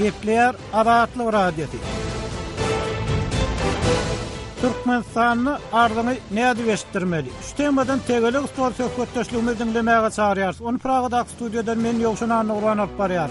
Bekleyer Adatly radiosi. Türkmenistan'ı ardıny näde geçdirmeli? Şu temadan tegeli ustol söhbetdeşligimizi dinlemäge çağırýarys. Onu Praga'da studiodan men Ýogşan Anurwan alyp barýar.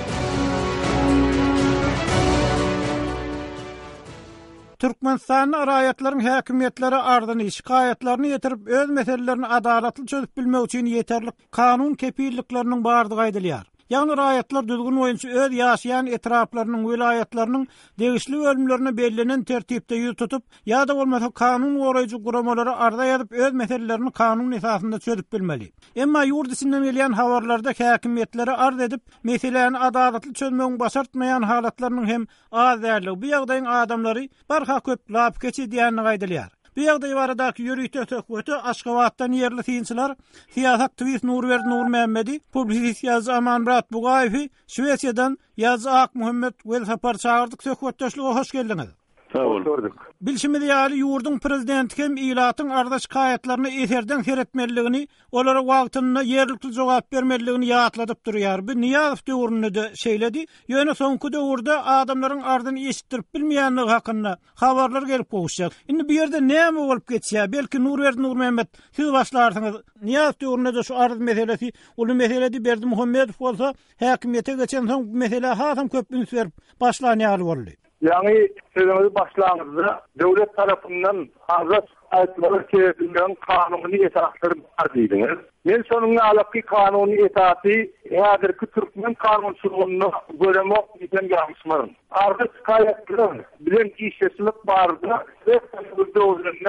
Türkmenistan'ın raýatlaryň häkimetleri ardyny şikaýetlerini ýetirip öz meselelerini adalatly çözüp bilmek üçin ýeterlik kanun kepillikleriniň bardygy aýdylýar. Ýagny raýatlar düzgün boýunça öz ýaşaýan etraplarynyň wilayatlarynyň degişli bölümlerini bellenen tertipde ýüz tutup, ýa-da bolmasa kanun goraýjy guramalary arda ýazyp öz meselelerini kanun esasynda çözüp bilmeli. Emma ýurt içinden gelýän habarlarda häkimetleri ard edip, meselelerini adalatly çözmegiň başartmaýan halatlarynyň hem az därligi. Bu ýagdaýyň adamlary barha köp lap geçi diýenini aýdylýar. Bu ýagdaý baradaky ýürüýte söhbeti Aşgabatdan ýerli synçylar, siýasat twist Nurberdi Nurmehmedi, publisist ýazgy Amanmurat Bugaýew, Şwesiýadan ýazgy Ak Muhammed Welsapar çağırdyk söhbetdeşlige hoş geldiňiz. Sağ olun. Bilşimde ýaly ýurdun prezidenti hem ilatyň arda şikaýetlerini eserden seretmeligini, olara wagtyny ýerlikli jogap bermeligini ýatladyp durýar. Bu Niýazow döwründe de şeýledi. Ýöne soňky döwürde adamlaryň ardyny eşitdirip bilmeýänligi hakynda habarlar gelip gowuşjak. Indi bu ýerde näme bolup geçýär? Belki Nurberdi Nurmehmet siz başlarsyňyz. Niýazow döwründe de şu ardy meselesi, ulu meseledi Berdi Muhammedow bolsa, häkimete geçen soň bu mesele hasam köp üns berip başlanýar boldy. Yani sözümüzü başlangıçta devlet tarafından azat ayetleri çevresinden kanuni esasları var dediniz. Men sonuna alapki kanuni esası eğerki Türkmen kanunçuluğunu göremek için yapmışmarım. Arda şikayetlerin bilen işleşilik vardı ve bu dövründe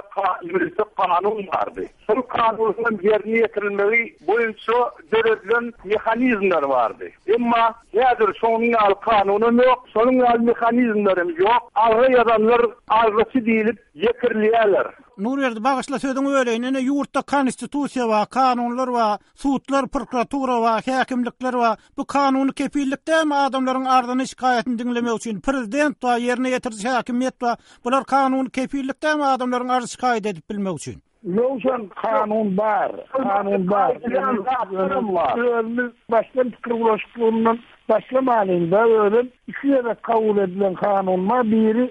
kanun vardı. Son kanunun yerine getirilmeyi boyunca devletin mekanizmler vardı. Ama nedir sonuna al kanunun yok, sonuna al mekanizmlerim yok. Arda adamlar argısı değilip yekirliyorlar. Nurberdi bagyşla söýdüň öleýine ýurtda konstitusiýa we kanunlar we suwtlar, prokuratura we häkimlikler we bu kanuny kepillikdämi adamlaryň ardyny şikaýetini dinlemek üçin prezident we ýerine ýetirýän häkimet we bular kanuny kepillikdämi adamlaryň ardy şikaýet edip bilmek üçin? Ýoksa kanun bar. Başdan pikir ulaşıklığından başlamalıydı. Öyle iki yere kabul edilen kanun var. Biri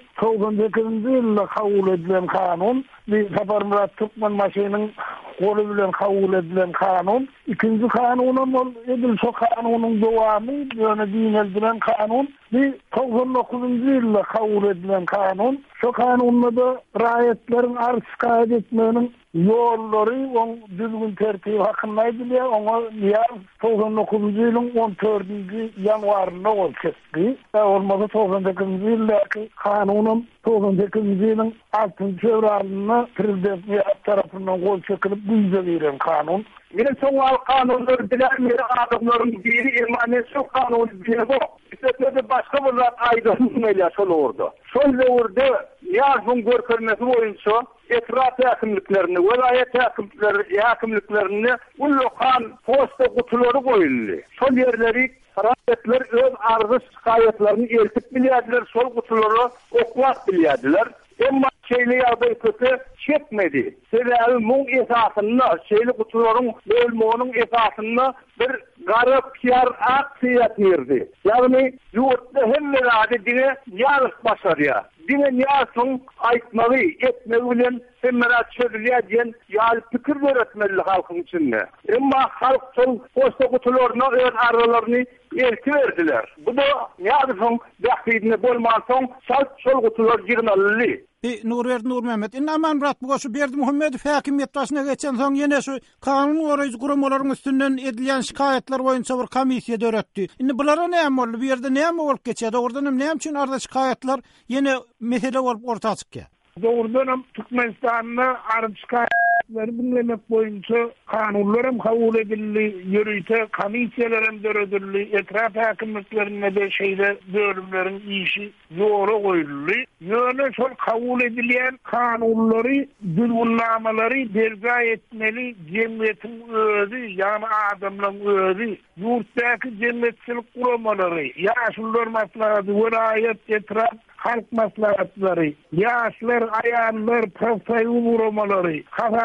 98. yılda kabul edilen kanun. Bir Saparmurat Türkmen Maşı'nın kolu bilen kabul edilen kanun. İkinci kanunun edilse kanunun devamı. Yani din edilen kanun. Bir 99. yılda kabul edilen kanun. Şu kanunla da raýatlaryň arz şikaýet etmegiň ýolları on düzgün tertibi hakyndaýdy. Oňa ýa 99. ýylyň 14. ýanwarynda bolşdy. Olmasa 98. ýyldaky kanunun 98. ýylyň 6. fevralynda prezident tarapyndan gol çekilip güýje beren kanun. Mine soňal kanunlar bilen mene adamlaryň biri emanet şu kanun bilen bu. İşte başka bir zat aýdylmaýlar şol orada. Şol döwürde ýaşyň görkezmesi boýunça etraf häkimliklerini, welayet häkimliklerini ullukan posta gutulary goýuldy. Şol ýerleri raýatlar öz arzy şikaýetlerini eltip bilýärdiler, şol gutulary okuwak bilýärdiler. Emma şeýle ýagdaý kötü çekmedi. Sebebi muň esasyny, şeýle gutularyň bölmeginiň esasyny bir garap PR aksiýa ýerdi. Ýagny ýurtda hemmelerde diňe ýarys başarýar. Diňe ýasyň aýtmagy, etmegi bilen hemmeler çözülýär diýen ýaly pikir öğretmeli halkyň içinde. Emma halk şol posta gutularyna öz aralaryny elti berdiler. Bu da ýadyň bähidine bolmansoň şol gutular ýygnally. Nurberdi Nurmehmet, Amanmurat Bugaýew Berdi Muhammedow häkimet başyna geçen soň ýene şu kanun goraýjy guramalaryň üstünden edilýän şikaýetler boýunça bir komissiýa döretdi. Indi bulara näme boldy? Bu ýerde näme bolup geçýär? Ordan näme üçin arda şikaýetler ýene mesele bolup ortaga çykýar? Doğrudan Türkmenistan'da arz şikaýetleri dinlemek boýunça kanunlar hem kabul edildi, ýürüýte komissiýalar hem döredildi, etraf häkimliklerine de şeýle bölümleriň işi ýola goýuldy. Ýöne şol kabul edilýän kanunlary, düzgünnamalary belga etmeli jemgyýetiň özü, ýani adamlaryň özü, ýurtdaky jemgyýetçilik guramalary, ýaşullar maslahaty, welayet etraf halk maslahatları, yaşlar, ayanlar, profesyonel vurmaları, kafa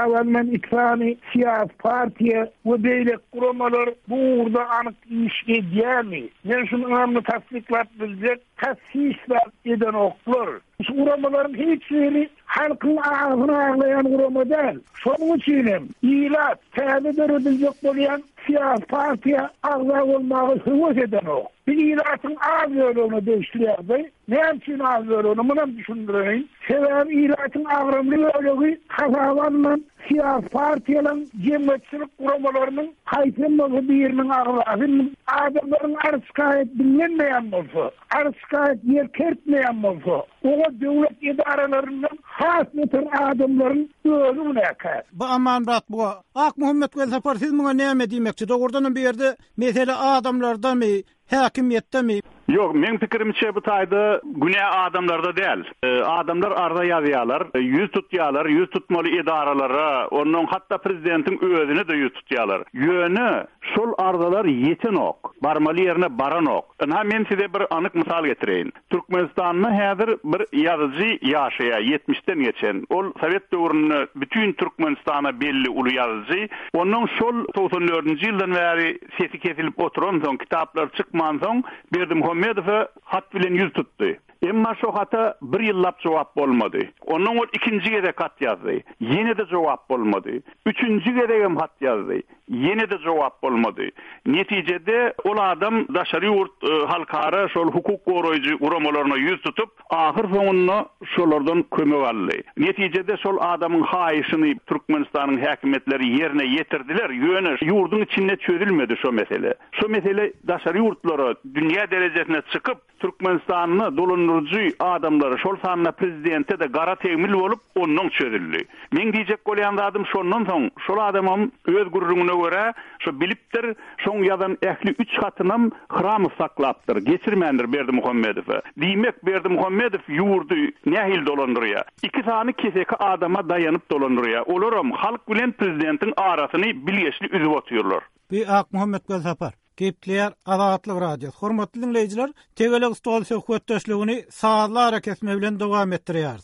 hasavandan itfani siyasi partiye ve beylek kuramalar bu uğurda anık iş ediyemi. Men şunu önemli tasdiklat bilecek, tasdiklat eden oklar. Şu uramaların hiçbiri halkın ağzını ağlayan urama değil. Şunun içinim, ilat, tevhid edilecek bolayan siyasi partiye ağzı olmağı hıvız eden ok. Bir ilatın ağız yolunu değiştiriyordü. Ne için ağız yolunu? Bunu düşündüreyim. Sebep ilatın ağrımlı yolu kazavanla siyasi partiyenin cemiyetçilik kuramalarının kayıtlanması birinin ağzı. Adamların arıskayet bilinmeyen olsa, arıskayet yer kertmeyen olsa, o devlet idarelerinin has metin adamların ölümüne yakar. Bu aman brat bu. Ak Muhammed Gelsapar siz buna ne demekçi? Doğrudan bir yerde mesela adamlarda mı, hakimiyette mi? Yok, men pikirimçe bu taýda günä adamlarda değil. Adamlar arda ýazýarlar, yüz tutýarlar, yüz tutmaly idaralara, onun hatta prezidentin özüne de yüz tutýarlar. Ýöne şol ardalar ýeten ok, barmaly ýerine baran ok. Ha men size bir anyk misal getireyim. Türkmenistanyň häzir bir ýazyjy ýaşaýar, 70'den geçen. Ol Sowet döwründe bütün Türkmenistana belli uly ýazyjy. Onun şol 94-nji ýyldan bäri sesi kesilip oturan soň, kitaplar çykman soň Berdimuhammedow hat bilen yüz tuttu. Emma şu hata bir yıllap cevap olmadı. Onun o ikinci gede kat yazdı. Yine de cevap olmadı. Üçüncü gede kat yazdı. Yine de cevap olmadı. Neticede o adam daşary ýurt halkara şol hukuk goraýjy uramalarına yüz tutup ahir soňunda şolardan kömek aldy. Neticede şol adamın haýyşyny Türkmenistanyň häkimetleri ýerine ýetirdiler. Ýöne ýurdun içinde çözülmedi şu mesele. Şu mesele daşary ýurtlara dünýä derejesine çykyp Türkmenistanyny dolandyryjy adamlary şol sanyna prezidente de gara tegmil bolup ondan çözüldi. Men diýjek bolýan adam şondan soň şol adamam öz gurruna göre şu bilipdir şoň ýadan ähli 3 hatynam hram saklapdyr. Geçirmendir Berdimuhammedow. Diýmek Berdimuhammedow ýurdu nähil dolandyrýar. Iki tany keseki adama daýanyp dolandyrýar. Olaram halk bilen prezidentin arasyny bilgeçli üzüp otyrlar. Bir Ak Muhammed Gelsapar. Gepler Azatlyk Radio. Hormatly dinleyijiler, Tegeleg stol söhbetdeşligini saatlar hareketme bilen dowam etdirýäris.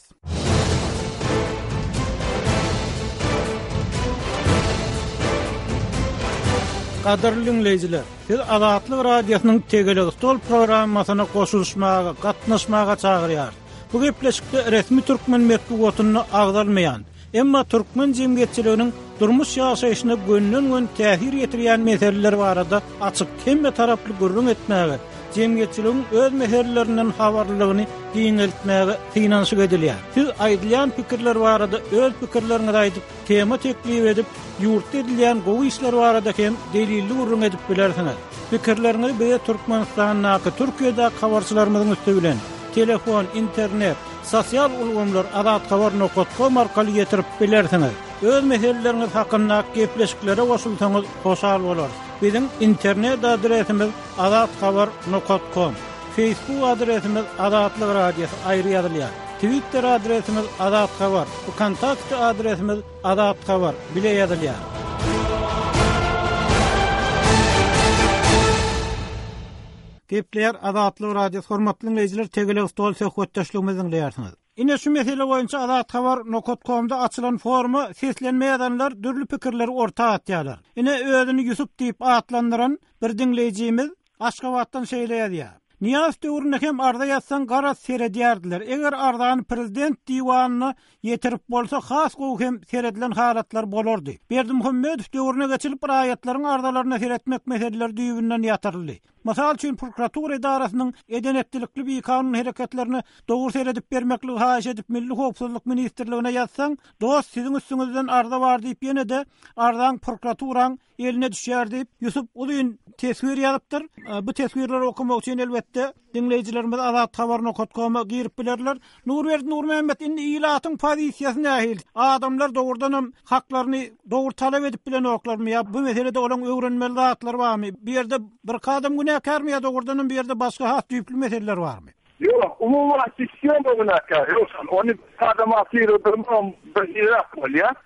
Qadarly dinleyijiler, siz Azatlyk Radiosynyň Tegeleg stol programmasyna goşulmaga, gatnaşmaga çagyrýar. Bu gepleşikde resmi türkmen medeniýetini agdalmaýan, emma türkmen jemgyýetçiliginiň durmuş ýaşaýyşyna gönnün täsir ýetirýän meseleler barada açyk hemme taraply gurrun etmäge, jemgyýetçiligiň öz meselelerinden habarlygyny diňeltmäge finansyk edilýär. Siz aýdylýan pikirler barada öz pikirleriňizi aýdyp, tema teklip edip, ýurtda edilýän gowy işler barada hem delilli gurrun edip bilersiňiz. Pikirleriňizi beýle Türkmenistanyň, Türkiýede habarçylarymyzyň üstü bilen telefon, internet, sosial ulgamlar adat.com arkaly ýetirip bilersiňiz. Öz meseleleriňiz hakynda gepleşiklere goşulsaňyz hoşal bolar. Bizim internet adresimiz adat.com, Facebook adresimiz Azatlyk Radiosu aýry ýazylýar. Twitter adresimiz adat.com, kontakt adresimiz adat.com bile ýazylýar. Gepler Azatlyk Radiosu hormatly dinleyijiler, Tegeleg stol söhbetdeşligimizi dinleýärsiňiz. Ine şu mesele boýunça adat.com-da açylan forma seslenmeýänler dürli pikirleri orta atýarlar. Ine özüni Ýusup diýip atlandyran bir dinleyijimiz Aşgabatdan şeýleýär. Niyaz döwründe hem arda ýatsan gara seredýärdiler. Eger ardany prezident diýwanyna ýetirip bolsa has gowy hem seredilen halatlar bolardy. Berdimuhammedow döwrüne geçilip raýatlaryň ardalaryna seretmek meseleleri düýbünden ýatyryldy. Masal üçin prokuratura idarasynyň edenetlikli bir kanun hereketlerini dogry seredip bermekli haýyş edip Milli Howpsuzlyk ministrligine ýatsang, dost siziň üstüňizden arda bar diýip ýene de ardan prokuraturaň eline düşýär diýip Ýusup ulyn tesvir ýazypdyr. Bu tesvirleri okumak üçin elbetde dinleyijilerimiz Azat.com-a girip bilerler. Nurberdi Nurmehmet indi ilatyň pozisiýasy nähil? Adamlar dogrudan haklaryny dogry talap edip bilen oklarmy? Ya bu meselede olan öwrenmeli zatlar barmy? Bir ýerde bir kadam günäkärmi ýa dogrudan bir ýerde başga has düýpli meseleler barmy? Yok, umumlar sistem günäkär. Ýoksa onu kadam asyr öldürmem bir ýere akmal ya.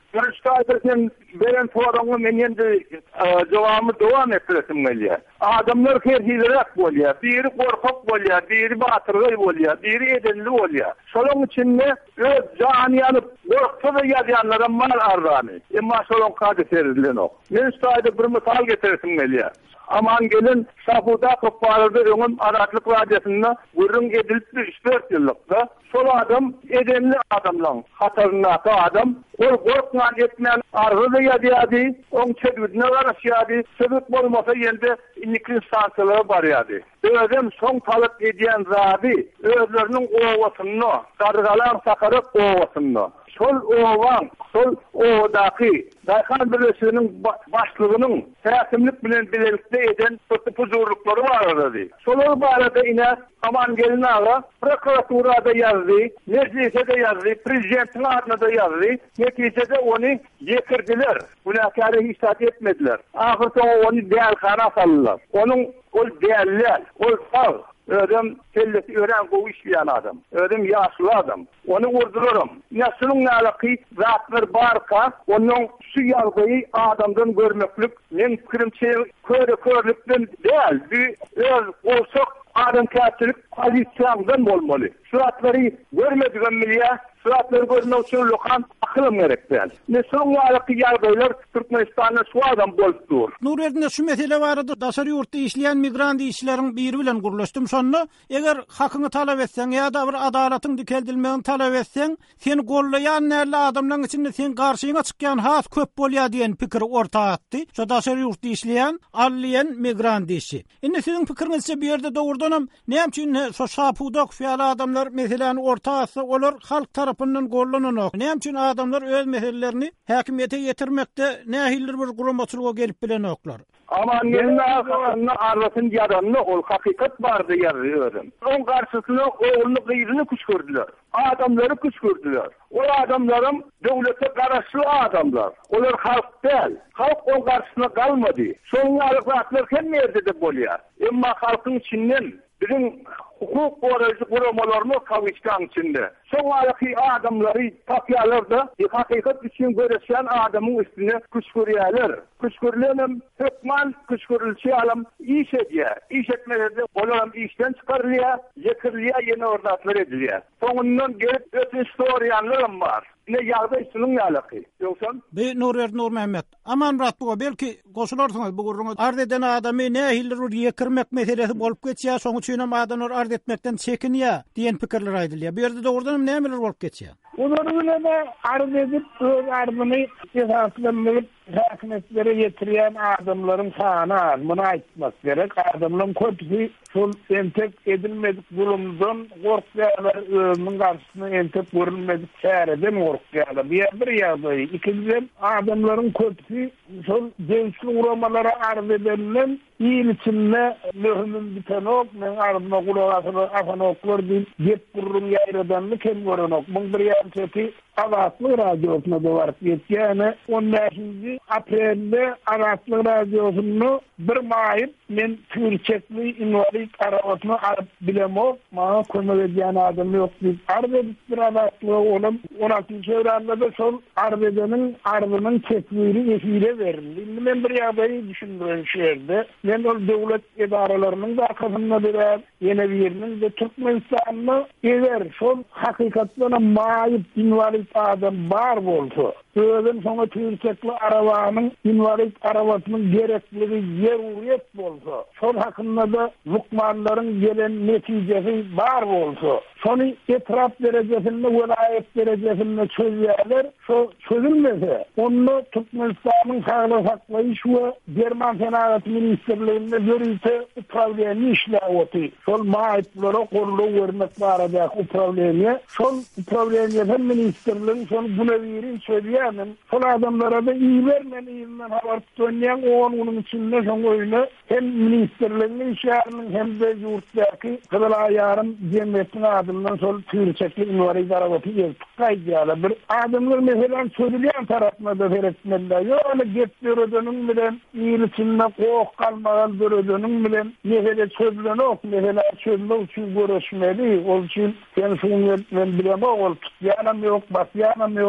Görüştaydırsın beren soğuduğunu men endi cevabımı devam ettiresim gelýär. Adamlar kerhilerek bolýar. Biri korkak bolýar, biri batyrgy bolýar, biri edenli bolýar. Şolun içinde öz janyany korksa da ýazýanlara mal arzany. Emma şolun kady serilen ok. Men şaýda bir misal getirsim gelýär. Aman gelin Şahuda Kopparada öňüm Aratlyk Radiosyna gurrun edilip 3-4 ýyllykda şol adam edenli adamlaň hataryna adam ol gorkman etmän arzuly ýady, oň çedüdüne garaşýady, sebep bolmasa ýelde inikli stansiýalary barýady. Özüm soň talyp edýän zady özleriniň owasyny, dargalar sakaryp owasyny. Şol owan, şol owadaky Dayhan Birleşiginiň başlygynyň häkimlik bilen bilelikde eden puzurluklary barady. Şolar barada ine aman gelin ağa prokuraturada ýazdy, meclisde ýazdy, prezidentiň adyna da ýazdy. Neticede onu yekirdiler. Günahkary istat etmediler. Ahyrda onu dälhana saldylar. Onun ol däller, ol sağ ödüm kelleti ören gowy işleyen adam. Ödüm yaşlı adam. Onu vurdururım. Yaşlının alaky zatlar barka, onun şu ýalgyny adamdan görmeklik men pikirimçe körlükden değil. Bir öz olsak adam käçilik pozisiýandan bolmaly. Şu atlary görmedigen milýä suratları görmek için lokan akılım gerekler. Ne son olarak ýardaýlar Türkmenistanda şu adam bolupdur. Nureddin şu mesele barada daşary ýurtda işleyen migrant işçileriň biri bilen guruluşdum. Şonda eger hakyny talap etseň ýa-da bir adalatyň dikeldilmegini talap etseň, seni gollaýan näle adamlaryň içinde sen garşyňa çykýan has köp bolýar diýen pikir orta atdy. Şu daşary ýurtda işleyen alliyen migrant işçi. Indi siziň pikiriňizçe bir ýerde dogurdanam näme üçin şu şapudak fiýal adamlar meseleni orta atsa olar halk tarapyndan gollananok. Näme üçin adamlar öz meselelerini häkimiýete ýetirmekde nähildir bir guramaçylyga gelip bilenoklar. Aman yerine hakkını arasın yaranını ol hakikat vardı yarıyorum. Onun karşısına oğlunu kıyırını kuşkurdular. Adamları kuşkurdular. O adamlarım devlete karışlı adamlar. Onlar halk değil. Halk onun karşısına kalmadı. Son yarıklatlar hem yerde de bolýar. Emma halkın içinden bizim hukuk kuramalarını kavuştan içinde. Son alaky adamları tapyalarda hakikat için göreşen adamın üstüne kuşkuruyalar. Kuşkurulanım hükman kuşkurulçu alam iş ediyor. İş etmelerde olam işten çıkarılıyor, yekirliyor, yeni ordatlar ediliyor. Sonundan gelip ötün soruyanlarım var. Ne ýagdaý şunun ýalaky. Ýoksa Nur Mehmet. Aman rat bu belki goşularsyňyz bu gurrun arz eden adamy nähildir ýekirmek meselesi bolup geçýär, soň üçin adamlar arz etmekden çekinýär diýen pikirler aýdylýar. Bu ýerde dogrudan nämeler bolup geçýär? Onları bile arz edip öz arzını esaslandırıp hakimiyetlere getiriyen adamların sağına az. Bunu aytmak gerek. Adamların kötüsü sol entek edilmedik bulundan korkuyalar özünün karşısına entek görülmedik çareden korkuyalar. Bir yağdayı. İkinciden adamların kötüsü sol gençlik uğramalara arz edilen İyil içinde löhümün biten ok, men ardına kulağasını afan oklar değil, get burun yayradanlı ken görün ok. Bunun bir yarıceti Aratlyk Radyosu'na da varıp yetkiyene 15. April'de Aratlyk Radyosu'nu bir mayıp men Türkçekli invalid arabasını arıp bilemo, bana kömek ediyen adam yok deyip arz edip bir Aratlyk oğlum 16. çevrende de son arz edenin ardının çekliğini efire verildi. Şimdi ben bir yağdayı düşündüğüm şehirde men o devlet idaralarının da arkasında birer yeni bir yerinin de Türkmenistan'la eğer son hakikatlarına mayıp invalid adam bar bolsa, özüm sonra Türkçekli arabanın invalid arabasının gerekli yer uriyet bolsa, son hakkında da lukmanların gelen neticesi bar bolsa, sonu etraf derecesinde, velayet derecesinde çözüyorlar, çözülmese, onu Türkmenistan'ın sağlık saklayış ve German Senaat Ministerliğinde görülte upravleni işlevoti. Sol maiplara korlu vermek varacak upravleniye. Sol upravleniye hem ministerliğin son buna verin söyleyenin. Sol adamlara da iyi vermen iyinden haber tutanyan onun içinde son oyunu hem ministerliğinin işlerinin hem de yurttaki kıdıl ayarın cemiyetin adımdan sol Türkçekli invalid arabası yazdık kaydıyalı bir adamlar mesela söyleyen tarafına da veretmeliler. Öyle getiriyorduğunun bilen iyil içinde koğuk kalmadan durduğunun bilen mesela çözülen ok, mesela çözülen için görüşmeli. O için ben şunu bilemem, ol tutyanım yok, batyanım yok.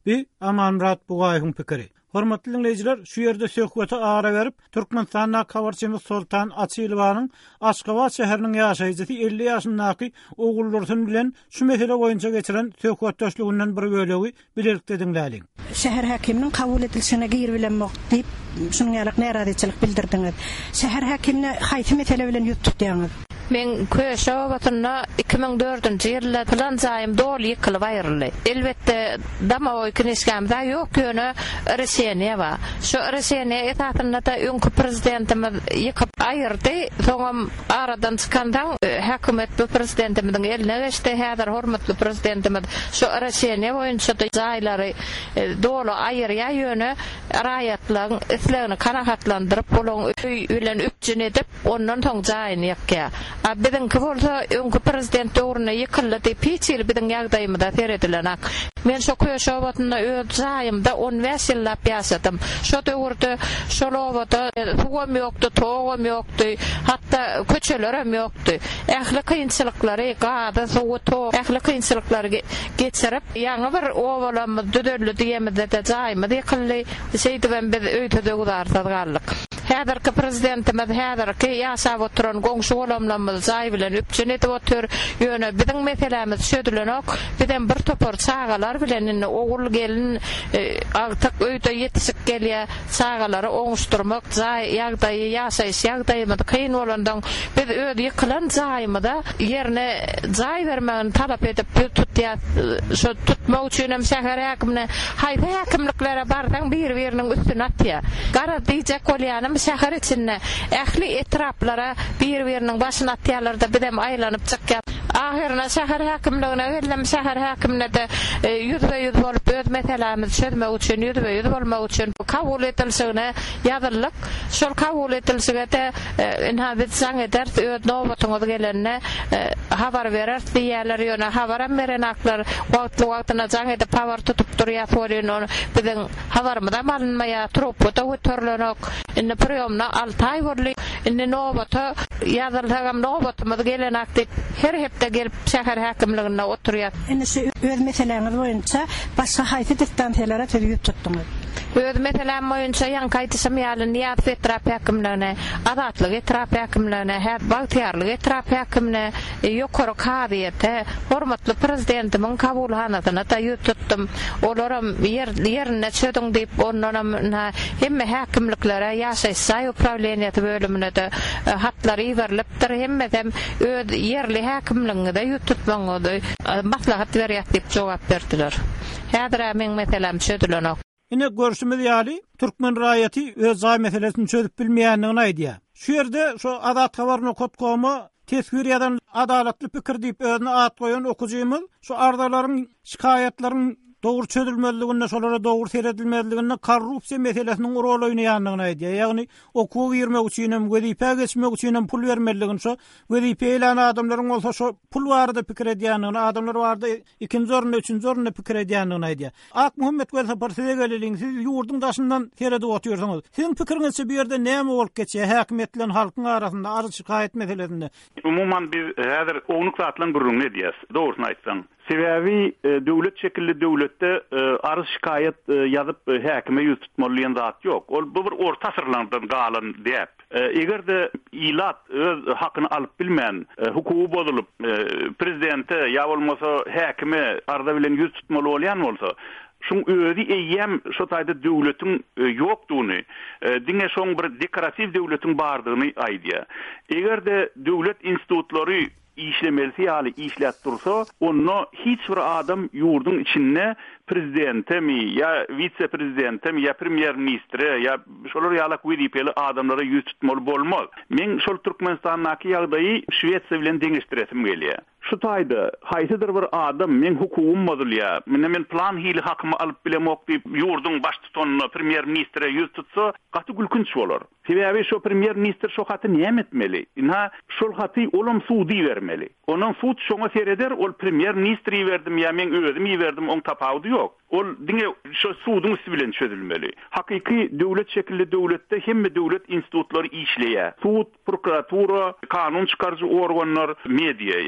Bi Amanmurat Bugaýyň pikiri. Hormatly dinleyijiler, şu ýerde söhbete ara berip, Türkmenistanda kawarçymyz Sultan Açylowanyň Aşgabat şäheriniň ýaşaýjysy 50 ýaşyndaky ogullaryn bilen şu mesele boýunça geçiren söhbetdeşliginden bir bölegi bilerikde dinläliň. Şäher hakiminiň kabul edilişine gir bilenmek diýip şunuň ýalyk näradyçylyk bildirdiňiz. Şäher hakimine haýsy mesele bilen ýutdukdyňyz? Men köşe watyna 2004-nji ýylda plan jaýym dol ýykylyp aýryldy. Elbetde dama oý kineskämde ýok ýöne Reseniýe bar. Şu Reseniýe etapynda da öňkü prezidentimiz ýykyp aýyrdy. Soňam aradan çykandan hökümet bu prezidentimiziň eline geçdi. Häzir hormatly prezidentimiz şu Reseniýe boýunça da jaýlary dolu aýyrýa ýöne raýatlaryň islegini kanagatlandyryp bolan bilen üpjün edip ondan soň jaýyny ýakýa. Biziňki bolsa öňkü prezident döwrüne ýykyldy diýip hiç ýyl biziň ýagdaýymyda seredilenak. Men şu köşe watyna öz jaýymda 15 ýyllap ýaşadym. Şu döwürde şolowada suwam ýokdy, togam ýokdy, hatda köçelerem ýokdy. Ähli kynçylyklary, gada, suw, tog, ähli kynçylyklary geçirip, ýa-ni bir owalamyz düdürli diýemizde jaýymyz ýykyldy. Şeýdibem biz öýtede udarsadyk. Häzirki prezidentimiz häzirki ýaşap oturan goňşy bolamlarymyz jaý bilen üpjün edip otur. Ýöne biziň meselemiz şödülenok, bizden bir topar çağalar bilen ogul gelin agtak öýde ýetişip gelýär, çağalary oňuşdurmak, jaý ýagdaýy ýaşaýyş ýagdaýymyz kyn bolandan biz öz ýykylan jaýymyda ýerine jaý bermegini talap edip tutýar. Şu tutmak üçin hem şäher häkimine haýsy häkimliklere bardan bir-biriniň üstüne atýar. Gara diýjek bolýanym şäher içinde ähli etraplara bir-biriniň başyna atýarlar-da bizem aýlanyp çykýar. Ahirine şäher häkimligine geldim, şäher häkimine de ýüzbe-ýüz bolup öz meselemizi çözmek üçin, ýüzbe-ýüz bolmak üçin kabul edilsegine ýazyldyk. Şol kabul edilsege de inhabit saň eder, öz nowatyňyz gelende habar berer diýerler, ýöne habar beren aklar wagtly-wagtyna jaň edip habar tutup durýar, soýryn biziň habarymyza alınmaýar, trupda ötürlenok. Indi priýomna 6 aý boldy. Indi nowaty ýazylsagam nowatymyz gelenak diýip her hepde gelip şäher häkimligine oturýar. Indi şu öz meseleňiz boýunça başga haýsy distansiýalara töýüp tutdyňyz? Öz meselem boýunça ýankaýtysam ýaly Niýaz etrapi häkimligine, Azatlyk etrapi häkimligine, Bagtyarlyk etrapi häkimine, ýokary kadyýete, hormatly prezidentimiň kabulhanasyna da ýutdum. Olaram ýerine çödüň diýip ondan hemme häkimliklere ýaşaýsy upravleniýeti bölümine de hatlary iberilipdir. Hemmedem öz ýerli häkimligine de ýutmagy maslahat berýär diýip jogap berdiler. Häzir meň meselem çödülenok. Ine görüşümüz ýaly Türkmen raýaty öz jaý meselesini çözüp bilmeýändigini aýdýar. Şu ýerde şu adat habaryny kotgomy tesbiriýadan adalatly pikir diýip özüne at goýan okujymyz şu ardalaryň şikaýetlaryň dogry çözülmezligine, şolara dogry seredilmezligine korrupsiýa meselesiniň rol oýnaýandygyny aýdýar. Ýagny okuw girmek üçin hem wezipe geçmek üçin hem pul bermeliligini, şu wezipe bilen adamlaryň bolsa şu pul barada pikir edýändigini, adamlar barada ikinji orunda, üçinji orunda pikir edýändigini aýdýar. Ak Muhammed bolsa partiýa geleliň, siz ýurdun daşyndan seredip oturýarsyňyz. Siziň pikiriňizçe bu ýerde näme bolup geçýär häkimet bilen halkyň arasynda arz şikaýet meselesinde? Umuman biz häzir oňluk zatlaryň gurrun edýäs. Dogrusyny aýtsaň. Sebebi döwlet şekilli döwletde arz şikaýet ýazyp häkime ýüz tutmaly zat ýok. Ol bu bir orta sırlardan galan diýip. Egerde ilat öz hakyny alyp bilmän, hukuky bozulup prezidente ýa bolmasa häkime arda bilen ýüz tutmaly bolýan bolsa, şoň özi eýem şo taýda döwletiň ýokdugyny, diňe şoň bir dekoratiw döwletiň bardygyny aýdýar. Egerde döwlet institutlary işlemesi ýaly işläp dursa, onu hiç bir adam ýurdun içinde prezidentemi ya vice-prezidentemi ya premier ministri ya şolar ýalak wezipeli adamlara ýüz tutmaly bolmaz. Men şol Türkmenistanyňky ýagdaýy Şwetsiýa bilen deňişdiresim gelýär. Şu taýda haýsydyr bir adam men hukukum bozulýar. Men plan hili hakymy alyp bilemok diýip ýurdun baş tutanny premier ministre ýüz tutsa, gaty gülkünç bolar. Sebebi şu premier ministr şu haty näme etmeli? Inha şol haty olam suudi bermeli. Onuň suud şoňa sereder, ol premier ministri berdim ýa men özüm berdim, oň tapawdy ýok. Ol diňe şu suudun üstü bilen çözülmeli. Hakyky döwlet şekilli döwletde hemme döwlet institutlary işleýär. Suud, prokuratura, kanun çykarjy organlar, media, ýani köp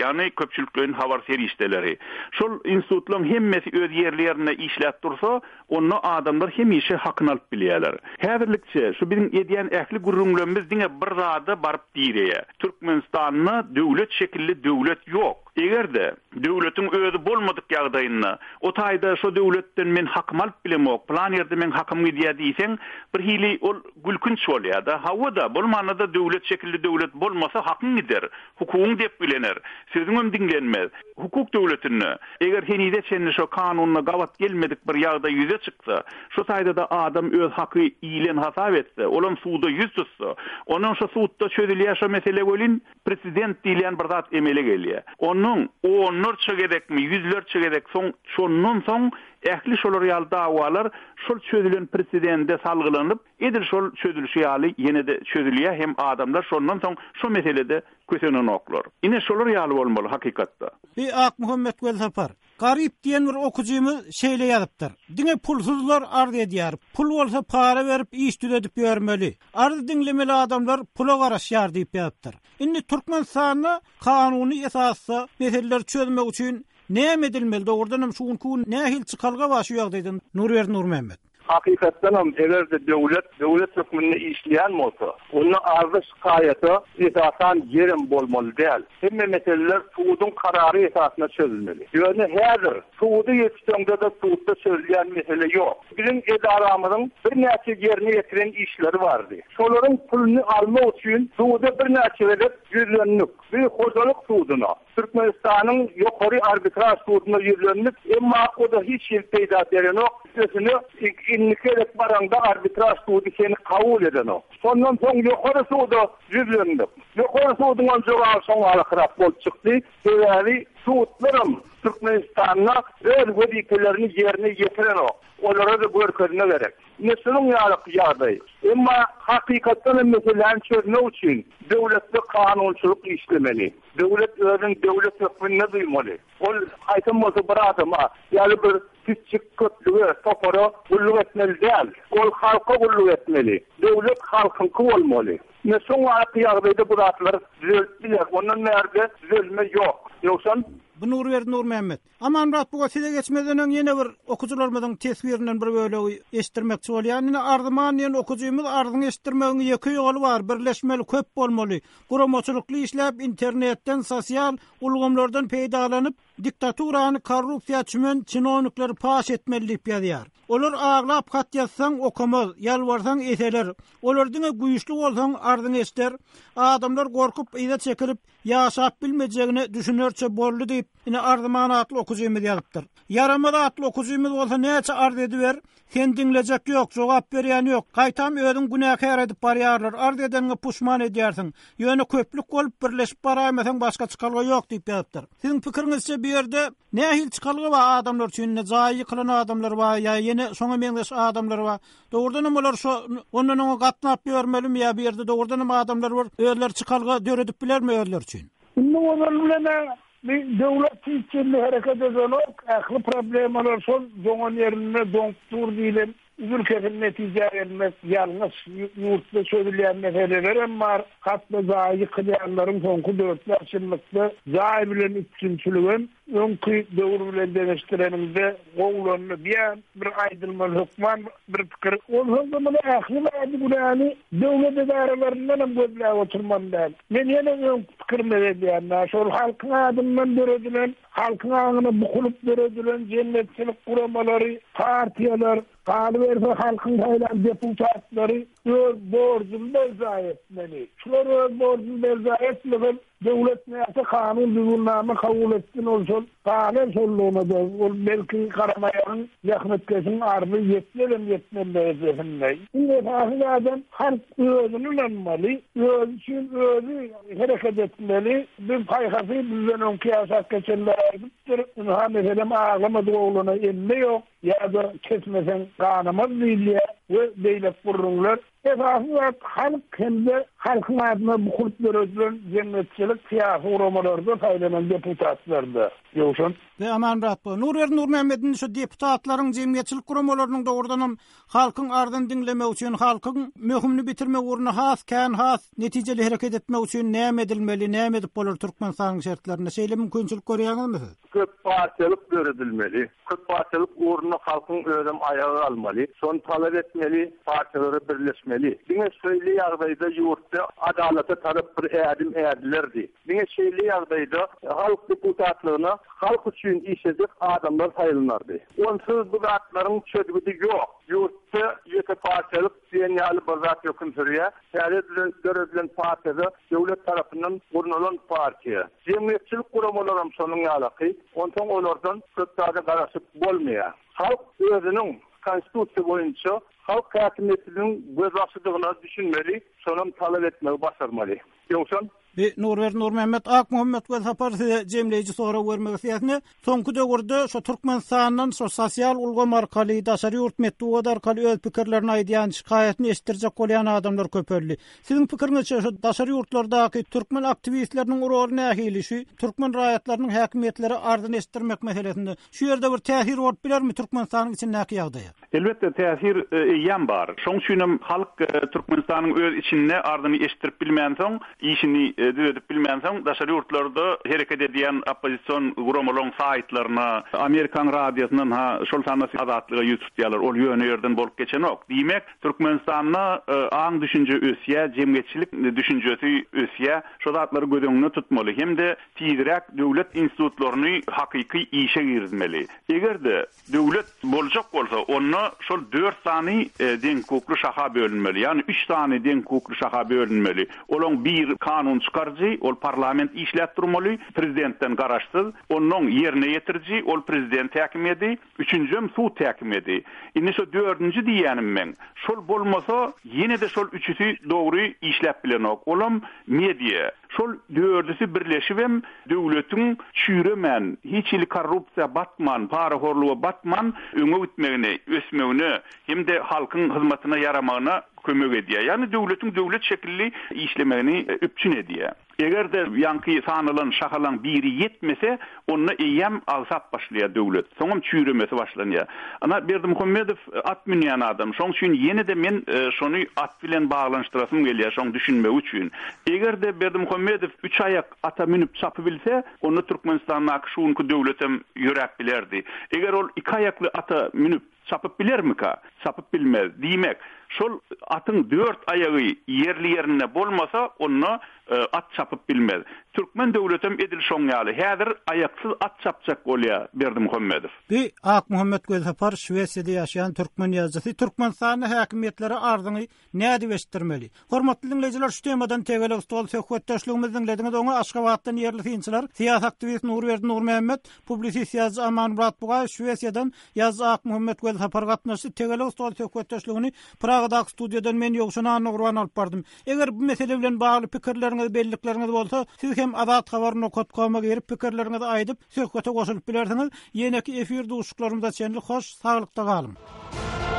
köpçülüklerin habar serişdeleri. Şol institutlaryň hemmesi öz ýerlerine işläp dursa, onu adamlar hemişe hakyny alyp bilýärler. Häzirlikçe şu bizim edýän ähli gurrunlarymyz diňe bir zada barıp diýerýär. Türkmenistanyna döwlet şekilli döwlet ýok. Egerde döwletiň özü bolmadyk ýagdaýynda, o taýda şu döwletden men hakymy alyp bilemok, plan ýerde men hakymy diýär diýseň, bir hili ol gülkünç bolýar da. Hawada bolmanada döwlet şekilli döwlet bolmasa hakyň gider, hukugyň dep bilener. Sözüňem dinlenmez. Hukuk döwletini eger henide çenli şu kanunyna gawat gelmedik bir ýagda ýüze çyksa, şu taýda da adam öz haky ilen hasap etse, olam suwda ýüz tutsa, onuň şu suwda çözülýär şu mesele bolin prezident diýilen bir zat emele gelýär. Onun onlarca gedekmi, yüzlerce gedek şondan soň ähli şolar ýaly dawalar şol çözülen presidente salgylanyp, edil şol çözülüşi ýaly ýene-de çözülýär hem adamlar şondan soň şu meselede kösenen oklar. Ine şolar ýaly bolmaly hakykatda. Ak Muhammed Gölsapar, Garip diýen bir okujymyz şeýle ýazypdyr. Diňe pulsuzlar arz edýär. Pul bolsa para berip iş düredip ýörmeli. Arz dinlemeli adamlar pula garaşýar diýip ýazypdyr. Indi Türkmenistanyna kanuny esasy meseleler çözmek üçin näme edilmeli? Dogrudan şuňky nähil çykalga başy ýagdaýdan Nurwer Nurmehmet. Hakikaten eger de devlet hükmünde işleyen bolsa, onun ardı şikayeti esasen yerim bolmalı değil. Hemme meseleler suudun kararı esasına çözülmeli. Yani hazır suudu yetiştiğinde de suudda çözülen mesele yok. Bizim edaramızın bir neçe yerine getiren işleri vardı. Şoların pulunu alma için suuda bir neçe verip yüzlenlik. Bir hocalık suuduna. Türkmenistan'ın yukarı arbitraj suuduna yüzlenlik. Ama o da hiç yıl peyda eden o. Sözünü innikelek baranda arbitraj suudu seni kabul eden o. Sondan son yukarı suuda yüzlenlik. Yukarı suudundan cevabı son alıkırak bol çıktı. Yani suudlarım Türkmenistan'la öz vazifelerini yerine getiren o. Onlara da görkezine verek. Neslinin ýaly. Emma hakykatdan meselelerni çözmek üçin döwletde kanunçylyk işlemeli. Döwlet özüň döwlet hükmüne duýmaly. Ol aýtym bolsa bir adama, ýaly bir küçük kötlüge, topara gulluk etmeli däl. Ol halka gulluk etmeli. Döwlet halkynky bolmaly. Ne soň ýagdaýda bu zatlar düzeltdiler. Ondan näde düzelme ýok. Ýoksa Bu Nurwer Nurmehmet. Aman rat bu size geçmeden ýene bir okujularymyň tesbirinden bir böle eşitdirmekçi bolýan. Ýene ardyman ýene okujymyz ardyň eşitdirmegiň ýeki ýoly bar. Birleşmeli köp bolmaly. Guramoçulukly işläp internetden, sosial ulgamlardan peýdalanyp diktaturany, korrupsiýa çümen çinonlukları paş etmeli diýip ýazýar. Olar aglap kat ýazsaň okamaz, ýalwarsaň eseler. Olar diňe güýçli bolsaň ardyň eşder. Adamlar gorkup ýa çekilip ýaşap bilmejegini düşünerçe boldy diýip ine ardyman atly okujymyz ýazypdyr. Yaramaz atly okujymyz bolsa näçe arz ediber, sen dinlejek ýok, jogap berýän ýok. Gaýtam özüň günäkär edip barýarlar. Arz edenge puşman edýärsiň. Ýöne köplük bolup birleşip barýarmasaň başga çykalga ýok diýip ýazypdyr. Siziň pikiriňizçe bir ýerde nähil çykalga bar adamlar üçin, jaýy kılan adamlar bar, ýa ýene soňa meňdeş adamlar bar. Dogrudan olar şo onuň gatnap ýörmelimi ýa bir ýerde dogrudan adamlar bar, öýler çykalga döredip bilermi öýler üçin? Bunun bilen devlet içinde hareket eden aklı problemler son zoğun yerine donktur diyelim. Ülkenin netice vermez, yalnız yurtta söylenen meselelerim var. Hatta zayi kılayanların sonku dörtlü açılmakta zayi bilen üçüncülüğün önkü doğru bilen deneştirenimde oğlanını bir aydılmalı hükman bir fikir. O zaman aklı verdi bu yani devlet idarelerinden hem gözle oturmandan. Ben yine ön fikir meselelerini şol halkın adımdan döredilen, halkın ağını bukulup döredilen cennetçilik kuramaları, partiyalar, Kalverse halkın haylan deputatları öz borcunu belza etmeli. Şular öz borcunu belza etmeli. Devlet neyse kanun düzgünlüğünü kabul etsin olsun. Kanun solluğuna da belki karamayanın yakınetkesin ardı yetmeli. Şimdi esasında adam halk özünü lanmalı. Öz için özü hareket etmeli. Bir paykası bizden ön kıyasat geçenler aydıptır. Ünha mesela ağlamadığı oğluna emme yok. Ya da kesmesen kanamaz değil ya. Ve devlet kurulunlar esasy halk hemde halkyň adyna bu kurt döredilen cemiyetçilik siyasi uramalarda taýlanan deputatlarda. Ýokşan Ve aman rahat bu. Nur Mehmet'in şu deputatların cemiyetçilik kuramalarının doğrudan halkın ardın dinleme için, halkın möhümünü bitirme uğruna has neticeli hareket etme için näme edilmeli, näme edip bolar Türkmenistan'ın şartlarına? Şeýle mümkinçilik görýäňizmi? Köp partiýalyk göredilmeli. Köp partiýalyk uğruna halkın ödem ayağı almalı. Son talep etmeli, partiýalary birleşmeli. Diňe şeýle ýagdaýda ýurtda adalata tarap bir ädim ädilerdi. Diňe şeýle ýagdaýda halk deputatlygyna halk üçin işlejek adamlar saýlanardy. Onsuz bu zatlaryň çödgüdi ýok. Ýurtda ýete partiýalyk diýenýäli bir zat ýokun türýär. Şäherden görülen partiýa döwlet tarapyndan gurulan partiýa. Cemiyetçilik guramalarym şonuň ýaly. Ondan olardan köpdäge garaşyp bolmaýar. Halk özüniň konstitusiýa boýunça halk häkimetiniň göz açdygyna düşünmeli, şonun talep etmegi başarmaly. Ýoksa Nur Mehmet Ak Muhammed we sapar jemleýiji sonra bermek isteýärmi? Soňky döwürde şu Türkmenistanyň şu sosial ulgam arkaly daşary ýurt metodi arkaly öz pikirlerini aýdýan, şikaýetini eşdirjek bolýan adamlar köpörli. Siziň pikiriňizçe şu daşary ýurtlardaky türkmen aktivistleriniň roly nähili şu türkmen raýatlarynyň häkimetleri ardyn eşdirmek meselesinde şu ýerde bir täsir bolup bilermi Türkmenistanyň içinde näki ýagdaýa? Elbette täsir ýan bar. Şoň üçin halk Türkmenistanyň öz içinde ardyny eşdirip bilmän soň işini düzedip bilmän soň daşary ýurtlarda hereket edýän opposision guramalyň saýtlaryna, Amerikan radiosynyň şol sanasy azatlygy ýetýärler. Ol ýöne ýerden bolup geçen ok. Diýmek Türkmenistanyň aň düşünje ösýä, jemgyýetçilik düşünjesi ösýä, şol zatlary gödüňde tutmaly. Hemde tiýdirek döwlet institutlaryny hakyky işe girmeli. Egerde döwlet boljak bolsa, onu şol 4 sany deň hukukly şaha bölünmeli. Ýani 3 sany deň hukukly şaha bölünmeli. Olaň bir kanun çıkarjy, ol parlament işläp durmaly, prezidentden garaşsyz, onuň ýerine ýetirji, ol prezident häkimeti, üçünjüm suw häkimeti. Indi şu 4-nji diýänim men. Şol bolmasa, ýene de şol üçüsi dogry işläp bilenok. Olam media. Şol 4-üsi birleşip hem döwletiň çüýremen, hiçili korrupsiýa batman, paraxorluğa batman, öňe gitmegine, ösmegine, hem de halkyň hyzmatyna yaramagyna kömek edýär. Ýani döwlet şekilli işlemegini öpçün edýär. Eger de ýanky sanylan şahalan biri yetmese, onu eýem alsap başlaýar döwlet. Soňam çüýremesi başlanýar. Ana Berdimuhammedow at minýän adam. Şoň üçin ýene de men şonu at bilen baglanşdyrasym gelýär, şoň düşünmek üçin. Eger de Berdimuhammedow 3 ayak ata minip çapy bilse, onu Türkmenistanyň şuňky döwletem ýörek bilerdi. Eger ol 2 ayakly ata minip çapyp bilermika? Çapyp bilmez. Diýmek, şol atyň 4 ayagy yerli ýerine bolmasa, onu at çapyp bilmez. Türkmen döwletem edil şoňýaly. Häzir ayaksyz at çapjak bolýar Berdimuhammedow. Bir Ak Muhammed Gözapar Şweýçarda ýaşaýan türkmen ýazgysy Türkmenistanyň häkimetleri ardyny näde weşdirmeli? Hormatly dinleýijiler, şu temadan tegele ustol söhbetdeşligimiziň lediniz oňa Aşgabatdan ýerli synçylar, siýasat aktivist Nur Mehmet, publisist ýazgy Aman Murat Bugay, Şweýçardan ýazgy Ak Muhammed Gözapar gatnaşy tegele ustol söhbetdeşligini Pragadaky studiýadan men ýokşuna Nurwan alyp bardym. Eger bu mesele bilen bagly pikirleriniz, bellikleriniz bolsa, siz hem Azat habaryny okutmagy berip pikirlerinizi aýdyp söhbete goşulyp bilersiňiz. Ýene-ki efir duşuklarymyzda çenli hoş, saglykda galyn.